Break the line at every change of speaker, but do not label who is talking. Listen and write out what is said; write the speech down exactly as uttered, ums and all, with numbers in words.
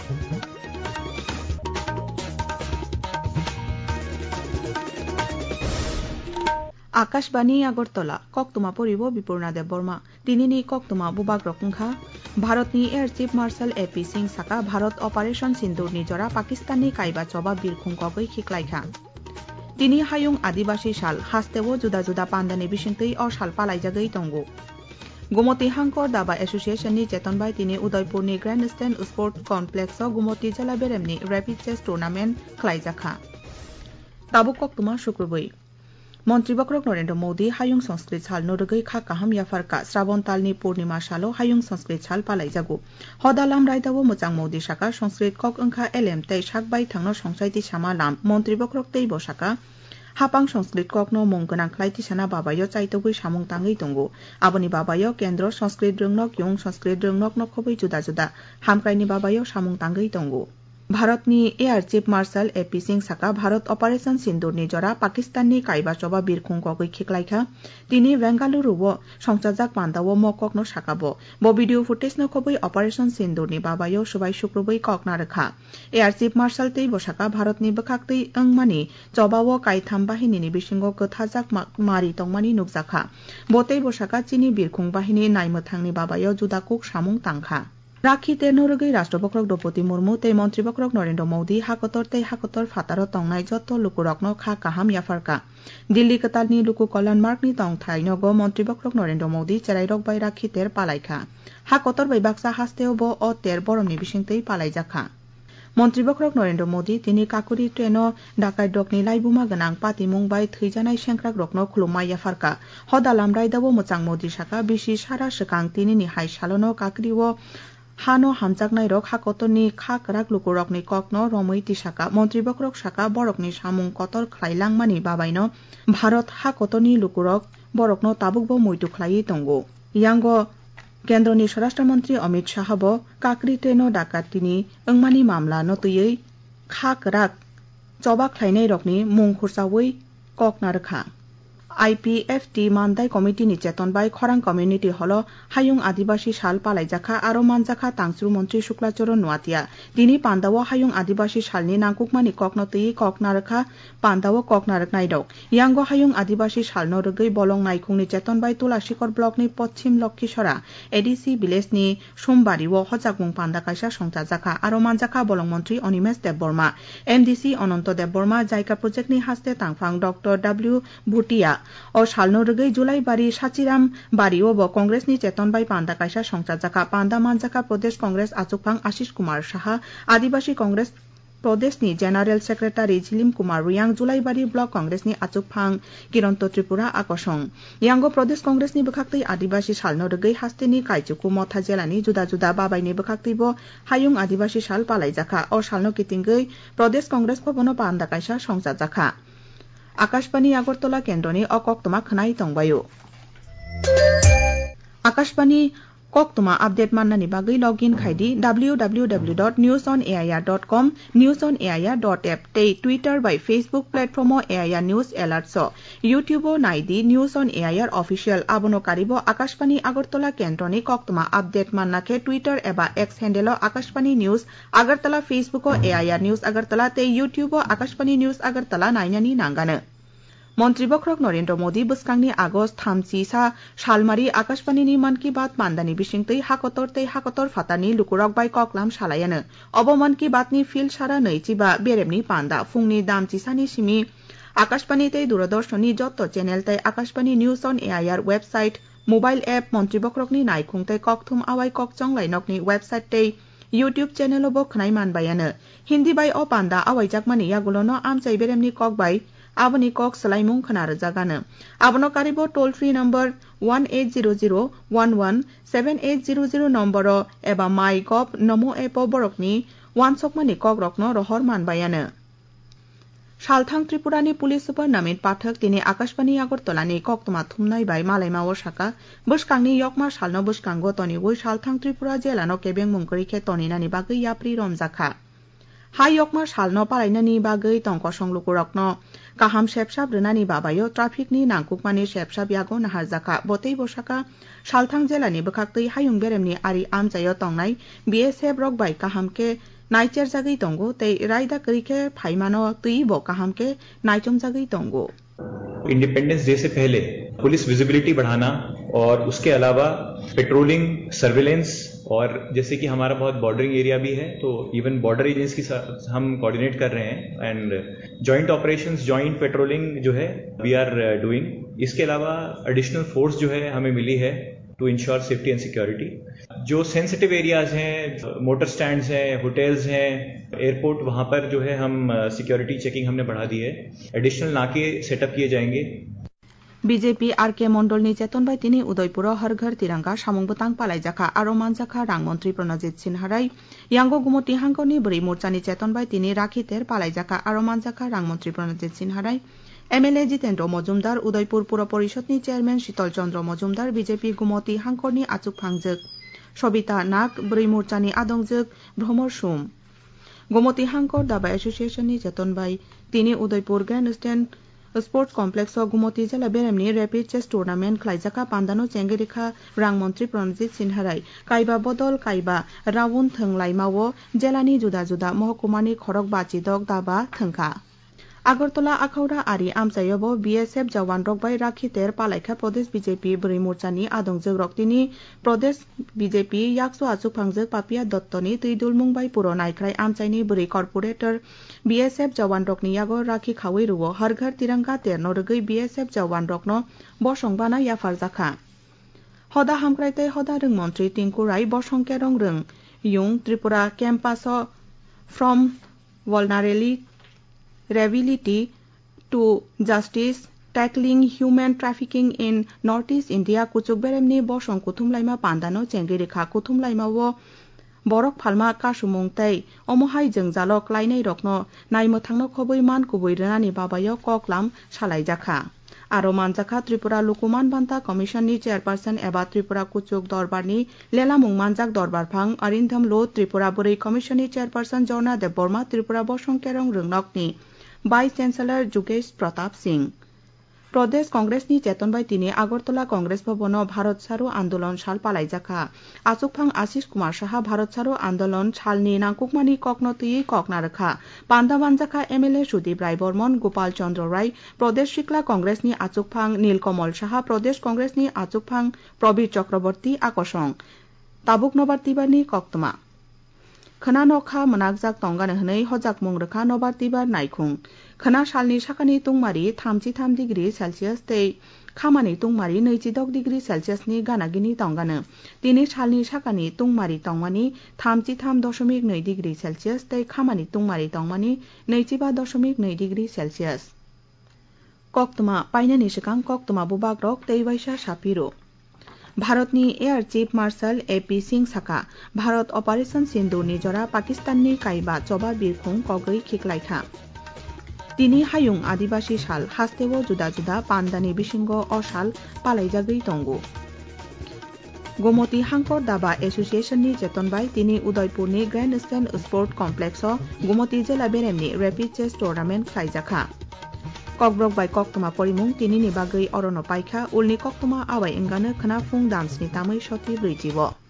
আকাশবাণী আগরতলা কক্তমা পরিব বিপূর্ণা দেব বর্মা দিনিনি কক্তমা বুবাগ রকংখা ভারতনি এয়ার চিফ মার্শাল এপি সিং সাকা ভারত অপারেশন সিন্দুরনি জরা পাকিস্তাননি কাইবা চবা বিরখুংকগৈ খিকলাইখা দিনি হাयुं আদিবাসী সাল হাস্তেও জুদা জুদা পান্দানি বিসিংতৈ অ সাল পালাইজাগৈ তঙ্গু গুমতি হাংকর দাবা এসোসিয়েশননি চেতনবাই তিনি উদয়পুরনি grand stand sport complex Gumti জেলা বেরেমনি র্যাপিড চেস টুর্নামেন্ট খ্লাইজাখা তাবুক কক্তমা শুক্রবৈ মন্ত্রী বক্রক নরেন্দ্র মোদী হাयुं সংস্কৃত সাল নরগৈ খা কাহাম ইয়াফারকা শ্রাবণ তালনি পূর্ণিমা সালো হাयुं সংস্কৃত সাল পালাইজাগু হদালাম রায়দাবো মোচাং মোদী সাকা সংস্কৃত কক ওংখা এলএম তৈ সাকবাই থাংনো সংসাইতি সামা লাম মন্ত্রী বক্রক তৈ বসাকা হাপাং সংস্কৃত ককনো মংগনাং খ্লাইতি সানা বাবায় চাইতগৈ সামুং তাঙ্গৈ তঙ্গু আবনি বাবায় কেন্দ্র সংস্কৃত রংনক ইয়ং সংস্কৃত রংনক নখবৈ জুদা জুদা হামক্রাইনি বাবায় সামুং তাঙ্গৈ তঙ্গু ভারতনি এয়ার চিফ মার্শাল এপি সিং সাকা ভারত অপারেশন সিন্দুরনি জরা পাকিস্তাননি কাইবা চবা বিরখুংকগৈ খিকলাইখা তিনি বেঙ্গালুরুও সংচাজাক পান্দাও মককনো সাকাবো ব ভিডিও ফুটেজ নখবৈ অপারেশন সিন্দুরনি বাবায় সবাই শুক্রবৈ ককনা রেখা এয়ার চিফ মার্শাল তৈ বসাকা ভারতনি বখাকতৈ ওংমানি চবাও কাইথাম বাহিনীনি বিসিঙ্গ গথাজাক মারি তংমানি নুকজাখা বতৈ বসাকা চিনি বিরখুং বাহিনী নাইমথাংনি বাবায় জুদাকুক সামুং তাংখা রাখিতে নরগৈ রাষ্ট্রবক্রক দ্রৌপদী মুর্মু তৈ মন্ত্রী বক্রক নরেন্দ্র মোদী হাকতর তৈ হাকতর ফাতার তংনাই যত লুকুরকনো খা কাহাম ইয়াফারকা দিল্লি কতালনি লুকু কল্যাণ মার্গনি তংথাই নগ মন্ত্রী বক্রক নরেন্দ্র মোদী চেরাইরক বাই রাখিতের পালাইখা হাকতর বাই বাক্সা হাস্তেও ব অতের বরমনি বিসিংতৈ পালাইজাখা মন্ত্রী বক্রক নরেন্দ্র মোদী তিনি কাকুরি ট্রেন ডাকাই ডকনি লাইবুমা গনাং পাতিমুং বাই থৈজানাই সেংক্রাক রকনো খুলুমাই ইয়াফারকা হদালাম রায়দাবো মোচাং মোদী সাকা বিশি সারা সেকাং তিনিনি হাই সালনো কাকরিও হানো হামজাকনাই রক হাকতনি খাক রাক লুকুরকনি ককনো রমৈ তিসাকা মন্ত্রী বক্রক সাকা বরকনি সামুং কতর খ্লাইলাংমানি বাবাইন ভারত হাকতনি লুকুরক বরকনো তাবুকবো মৈতু খ্লাই তঙ্গু ইয়াঙ্গ কেন্দ্রনি স্বরাষ্ট্রমন্ত্রী অমিত শাহব কাকরি ট্রেন ডাকাতিনি ওংমানি মামলা নতুयै খাক রাক চবা খ্লাইনাই রকনি মুং খুরসাওই ককনা রেখা আইপিএফটি মানদাই কমিটিনি চেতনবাই খরাং কমিউনিটি হল হাयुं আদিবাসী সাল পালাইজাখা আরো মানজাখা তাংসু মন্ত্রী শুক্লাচরণ নোয়াতিয়া তিনি পান্দাও হাयुं আদিবাসী সালনি নাংকুকমানি ককনতৈ ককনারখা পান্দাও ককনারকনাই দক ইয়াঙ্গ হাयुं আদিবাসী সাল নরগৈ বলং নাইখুংনি চেতনবাই তুলাসিকর ব্লকনি পশ্চিম লক্ষীসরা এডিসি ভিলেজনি সোমবারিও হজাকমুং পান্দা কাইসা সংচাজাখা আরো মানজাখা বলং মন্ত্রী অনিমেষ দেববর্মা এমডিসি অনন্ত দেববর্মা জায়কা প্রজেক্টনি হাস্তে তাংফাং ডক্টর ডাব্লিউ ভুটিয়া ও সালনরগৈ জুলাই বাড়ি সাচিরাম বাড়িও ব কংগ্রেসনি চেতনবাই পান্দা কাইসা সংচাজাখা পান্দা মানজাখা প্রদেশ কংগ্রেস আচুকফাং আশিস কুমার সাহা আদিবাসী কংগ্রেস প্রদেশনি general secretary Jhilim Kumar Riang Jolaibari block কংগ্রেসনি আচুকফাং কিরন্ত ত্রিপুরা আকসং ইয়াঙ্গ প্রদেশ কংগ্রেসনি বখাকতৈ আদিবাসী সালনরগৈ হাস্তেনি কাইচুকু মথা জেলানি জুদা জুদা বাবাইনি বখাকতৈব হাयुं আদিবাসী সাল পালাইজাখা ও সালনো কিতিংগৈ প্রদেশ কংগ্রেস ভবন পান্দা কাইসা সংচাজাখা আকাশবাণী আগরতলা কেন্দ্রনি অকক্তমা খনাই তংবায়ু আকাশবাণী কক্তমা আপডেট মান্নানি বাগৈ লগ ইন খাইদি W W W dot news on AIR dot com news on AIR dot app তৈ টুইটার বাই Facebook platform AIR news alerts YouTube নাইদি নিউজ অন এআইআর অফিসিয়াল আবনো কারিব আকাশবাণী আগরতলা কেন্দ্রনি কক্তমা আপডেট মান্নাকে টুইটার এবা X handle Akashvani news Agartala Facebook AIR news Agartala তৈ ইউটিউব আকাশবাণী নিউজ আগরতলা নাইনানি নাঙ্গানো মন্ত্রী বক্রক নরেন্দ্র মোদী বসকাংনি আগস্ট থামসি সা সালমারি আকাশবাণীনি মান কি বাত পান্দানি বিসিংতৈ হাকতর তৈ হাকতর ফাতানি লুকুরক বাই ককলাম সালায়ানো অব মান কি বাতনি ফিল সারা নৈচিবা বেরেমনি পান্দা ফুংনি দামচিসানি সিমি আকাশবাণী তৈ দূরদর্শনী যত চ্যানেল তৈ Akashvani news on AIR website mobile app মন্ত্রী বক্রকনি নাইখুং তৈ ককথুম আওয়াই ককচং লাইনকনি ওয়েবসাইট তৈ ইউটিউব চ্যানেল বো খনাই মানবায়ানো হিন্দি বাই অ পান্দা আওয়াইজাকমানি ইয়াগুলোনো আমচাই বেরেমনি কক বাই আবনি কক সালাইমুং খনার জাগানো আবনো কারিব toll free number one eight zero zero one one seven eight zero zero number এবা মাই গভ নমো এপ বরকনি ওয়ান সকমানি কক রকনো রহর মানবায়ানো সালথাং ত্রিপুরানি পুলিশ সুপার নামিত পাঠক তিনি আকাশবাণী আগরতলানি কক্তমা থুমনাই বাই মালাইমাও শাখা বসকাংনি ইয়কমা সালনো বসকাঙ্গ তনিগুই সালথাং ত্রিপুরা জেলানো কেবেং মুংকরিখে তনিনানি বাগৈ ইয়াপ্রি রমজাখা হাই ইয়কমা সালনো পালাইনানি বাগৈ তংকসং লুকুরকনো কাহাম সেপসাব রনানি বাবাयो ट्राफिकनि नांकुकमानि सेपसाब यागो नाहारजाखा बतै बसाका सालथां जिल्लानि बखाकतै हायुं बेरेमनि आरि आमजायो तंनाय बिएसएफ रक बाय काहामके नाइचेर जागै तंगो तै रायदा करिके फाइमानो तुइबो काहामके नाइचम जागै तंगो।
इंडिपेंडेंस डे से पहले पुलिस विजिबिलिटी बढ़ाना और उसके अलावा पेट्रोलिंग, सर्विलेंस और जैसे कि हमारा बहुत बॉर्डरिंग एरिया भी है तो इवन बॉर्डर एजेंसी के साथ हम कोऑर्डिनेट कर रहे हैं and joint operations, joint patrolling जो है वी आर डूइंग। इसके अलावा एडिशनल फोर्स जो है हमें मिली है to ensure safety and security. जो सेंसिटिव एरियाज हैं, मोटर स्टैंड्स हैं, होटल्स हैं, एयरपोर्ट, वहां पर जो है हम सिक्योरिटी चेकिंग हमने बढ़ा दी है। एडिशनल नाके सेटअप किए जाएंगे।
बीजेपी आर के मंडलनि चेतनबाय तिनी उदयपुर हर घर तिरंगा सामुंग बतang पालायजाखा आरो मानजाखा रां मंत्री प्रणजित सिन्हाराय यांगो गुमति हांगनि बुरै मोर्चानि चेतनबाय तिनी राखितेर पालायजाखा आरो मानजाखा रां मंत्री प्रणजित सिन्हाराय एमएलए जितेन्द्र मजुमदार, उदयपुर पुर परिषदनि चेयरमैन शीतल चंद्र मजुमदार, बीजेपी गुमति हांखरनि आचुकफांजोग सबिता नाग, बुरै मोर्चानि आदंजोग भ्रमर सुम, गुमति हांखर दाबा एसोसिएशननि चेतनबाय तिनी Udaipur grand stand sports complex Gumti जिला बेरेमनि रैपिड चेस टूर्नामेंट खलाइजाखा पांदानो चेंगेरिखा रां मंत्री प्रणजित सिन्हाराय काइबा बदल काइबा राउन थंलाइमावो जिलानि जुदा जुदा महकुमानि खरक बाचिदक दाबा थंखा। आगरतला आखाउड़ा आरि आमचायावो बीएसएफ जवान रक बाय राखितेर पालायखा प्रदेश बीजेपी बुरै मोर्चानि आदंजोग रक्तिनि प्रदेश बीजेपी याकसु आचुकफांजोग पापिया दत्तनि तुइदुलमुं बाय पुर नायख्राय आमचायनि बुरै कर्पोरेटर बीएसएफ जवान रकनि यागो राखि खावै रुवो हर घर तिरंगा तेरनो रगै बीएसएफ जवान रकनो बसंबाना याफार जाखा। हदा हामक्रायतै हदा रों मंत्री टिंकु राय बसंकेरं रों युं Tripura campus from vulnerability to justice tackling human trafficking in northeast India कुचुक बेरेमनि बसं कुथुमलाइमा पांदानो चेंगेरिखा कुथुमलाइमावो बरक फालमा कासुमुं तै अमहाय जोंजालो क्लाइनै रकनो नायमो थांनो खबै मान कुबै रोनानि बाबायो ककलाम सालायजाखा आरो मानजाखा त्रिपुरा लुकुमान बान्ता कमिशननि चेयरपारसन एबा त्रिपुरा कुचुक दरबारनि लेलामुं मानजाक दरबारफां अरिंधम लो, त्रिपुरा बुरै कमिशननि चेयरपारसन जर्ना देव बर्मा, त्रिपुरा बसंकेरं रोंनकनि वाइस चेंसलर जुगेश प्रताप सिंह। प्रदेश कांग्रेसनि चेतनबाय तिनी आगरतला कांग्रेस भवन भारत सारू आंदोलन साल पालायजाखा आचुकफां आशीष कुमार साहा भारत सारू आंदोलन सालनि नांकुकमानि ककनो तुयै ककना रखा पांदा मानजाखा एमएलए सुदीप राय बर्मन, गोपाल चंद्र राय, प्रदेश सिक्ला कांग्रेसनि आचुकफां नीलकमल साहा, प्रदेश कांग्रेसनि आचुकफां प्रबीर चक्रवर्ती आकसं ताबुक नबारतिबारनि कक्तमा खना नखा मोनागजाक तंगानो हनै हजाक मुंरखा नबारतिबार नायखुं खना सालनि साखानि तुंमारि थामजिथाम डिग्री सेलसियास तै खामानि तुंमारि नैजिदक डिग्री सेलसियासनि गानागिनि तंगानो तिनि सालनि साखानि तुंमारि तंमानि थामजिथाम दशमिक नै डिग्री सेलसियास तै खामानि तुंमारि तंमानि नैजिबा दशमिक नै डिग्री सेलसियास। कक्तमा पाइनानि सिगां कक्तमा बुबाग रक तै वाइसा सापिरो भारतनि एयार चीफ मार्शल एपी सिंह साका भारत अपारेशन सिंधुरनि जरा पाकिस्ताननि काइबा चबा बिरखुं कगै खिखलायखा तिनी हायुं आदिबासी साल हास्तेवो जुदा जुदा पान्दानि बिसिंग असाल पालायजागै तंगो। गोमती हांखर दाबा एसोसिएशननि चेतनबाय तिनी उदयपुरनि grand stand sport complex Gomati जिला बेरेमनि रैपिड चेस टूर्नामेंट खलायजाखा ककब्रक बाय कक्तमा परिमुं तिनी बागै अरनो पाइखा उलनि कक्तमा आवाय एंगानो खना फुं दामस्नि तामै सती ब्रैजिबो।